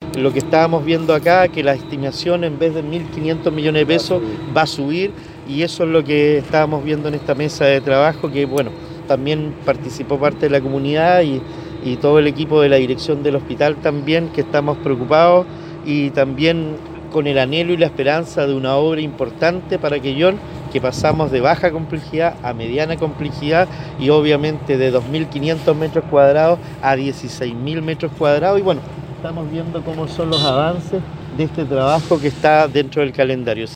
lo que estábamos viendo acá, que la estimación en vez de 1.500 millones de pesos va a subir, y eso es lo que estábamos viendo en esta mesa de trabajo, que bueno, también participó parte de la comunidad y todo el equipo de la dirección del hospital también, que estamos preocupados y también con el anhelo y la esperanza de una obra importante para Quellón, que pasamos de baja complejidad a mediana complejidad y obviamente de 2.500 metros cuadrados a 16.000 metros cuadrados. Y bueno, estamos viendo cómo son los avances de este trabajo que está dentro del calendario.